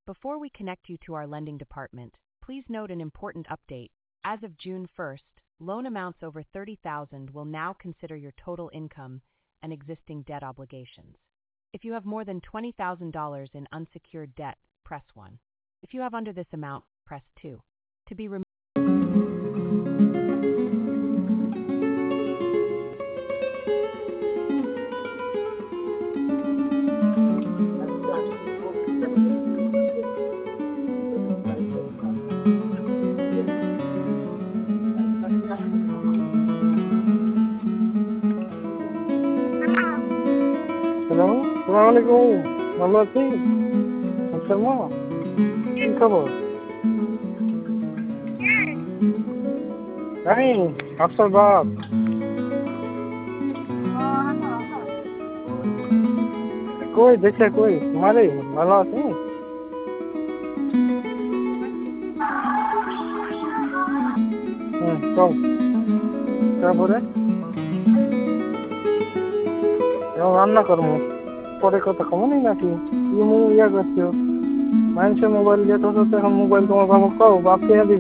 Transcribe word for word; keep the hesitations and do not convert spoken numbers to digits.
Before we connect you to our lending department, please note an important update. As of June first, loan amounts over thirty thousand dollars will now consider your total income and existing debt obligations. If you have more than twenty thousand dollars in unsecured debt, press one. If you have under this amount, press two. To be removed. Hello, সালাম আলাইকুম। ভালো আছি? আচ্ছা মা, কি খবর? আমি আফসার বাপ। কই দেখে কই মারে ভালো আছি? হুম চল। তারপরে এখন রান্না করবো, পরে কথা কমনি নাকি ইমু ইয়া করছো মানুষের মোবাইল যেতে হতো এখন মোবাইল তোমার বাবা কও বাপ কে দিবে।